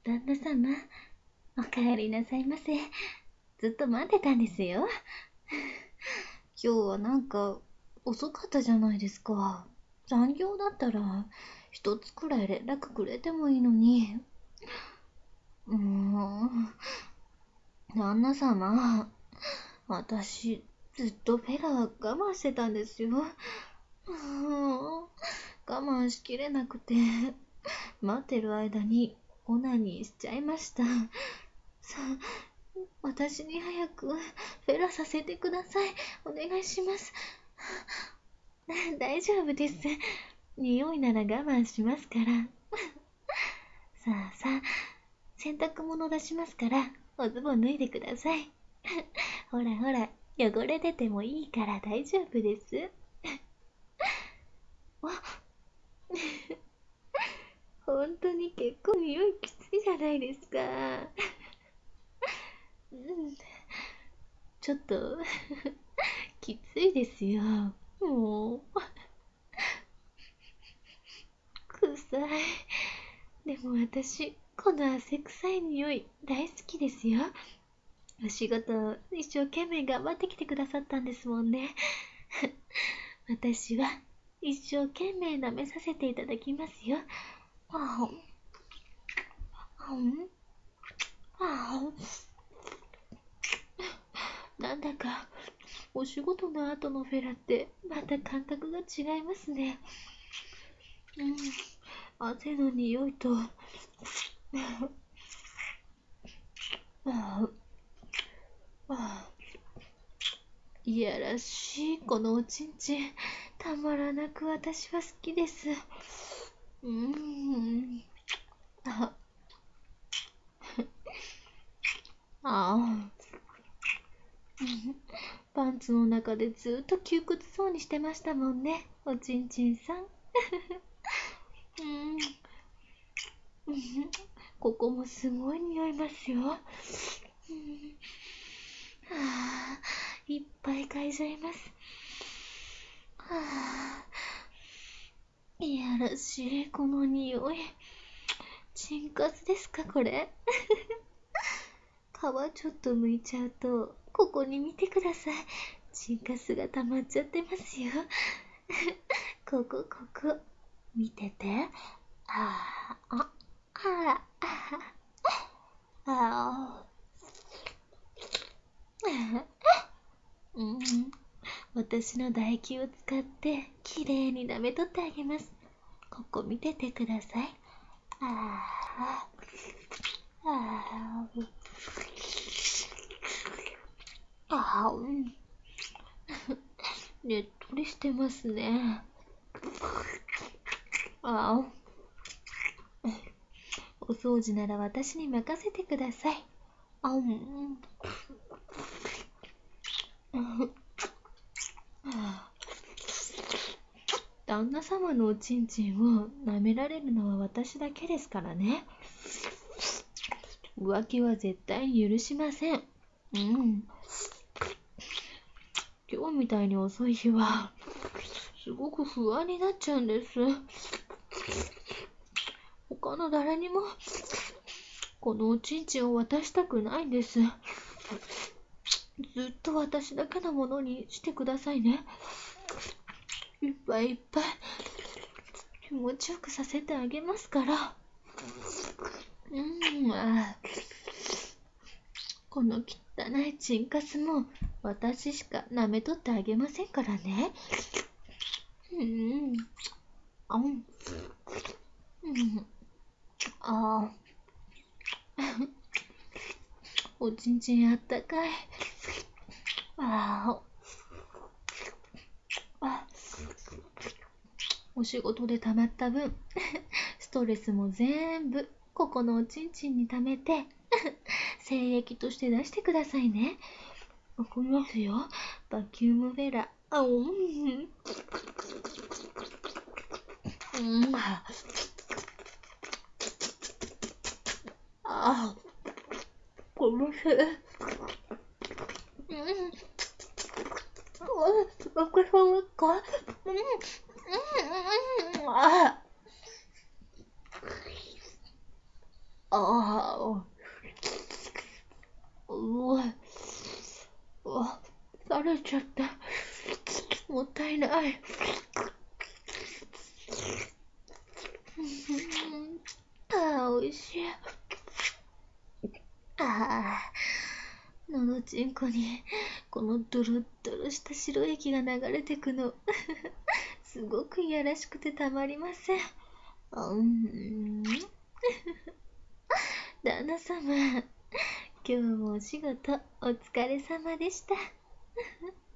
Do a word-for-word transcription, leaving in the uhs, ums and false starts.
旦那様、おかえりなさいませ。ずっと待ってたんですよ。今日はなんか遅かったじゃないですか。残業だったら一つくらい連絡くれてもいいのに。うーん、旦那様、私ずっとフェラ我慢してたんですよ。うーん、我慢しきれなくて、待ってる間にオナニーしちゃいました。さあ、私に早くフェラさせてください。お願いします。大丈夫です。匂いなら我慢しますから。さあさあ、洗濯物出しますから、おズボン脱いでください。ほらほら、汚れててもいいから大丈夫です。あ、本当に結構匂いきついじゃないですか。うん、ちょっときついですよ。もう、臭い。でも私、この汗臭い匂い大好きですよ。お仕事一生懸命頑張ってきてくださったんですもんね。私は一生懸命舐めさせていただきますよ。ああ、んあなんだかお仕事の後のフェラってまた感覚が違いますね。うん、汗の匂いと、ああ、いやらしいこのおちんちん、たまらなく私は好きです。うーん、あ、あパンツの中でずっと窮屈そうにしてましたもんね、おちんちんさん。うん、ここもすごい匂いますよ。うん、はあ、いっぱい嗅いじゃいます。はあ、いやらしいこの匂い。チンカスですかこれ。皮ちょっと剥いちゃうと、ここに見てください。チンカスが溜まっちゃってますよ。ここここ見てて。ああ、ああ、ああ、うん、私の唾液を使ってきれいに舐めとってあげます。ここ見ててください。ああ、ああ、ああ、うん、ねっとりしてますね。ああ、お掃除なら私に任せてください。あ、うん、旦那様のおちんちんを舐められるのは私だけですからね。浮気は絶対に許しません。うん。今日みたいに遅い日は、すごく不安になっちゃうんです。他の誰にも、このおちんちんを渡したくないんです。ずっと私だけのものにしてくださいね。いっぱいいっぱい気持ちよくさせてあげますから。うん、あ、この汚いチンカスも私しか舐めとってあげませんからね。うん、あ、うん、あ、おちんちんあったかい。ああ、お仕事で溜まった分、ストレスも全部ここのおちんちんに溜めて、精液として出してくださいね。送りますよ。バキュームフェラ。あ、うん。うん。あ、このせい。うん。お子さんか。うん。うん。うん。あ。 ああ、うわ、うわ、垂れちゃった。もったいない。ああ、おいしい。ああ、のどちんこにこのドロッドロした白い液が流れてくのすごくいやらしくてたまりません。うん。旦那様、今日もお仕事お疲れ様でした。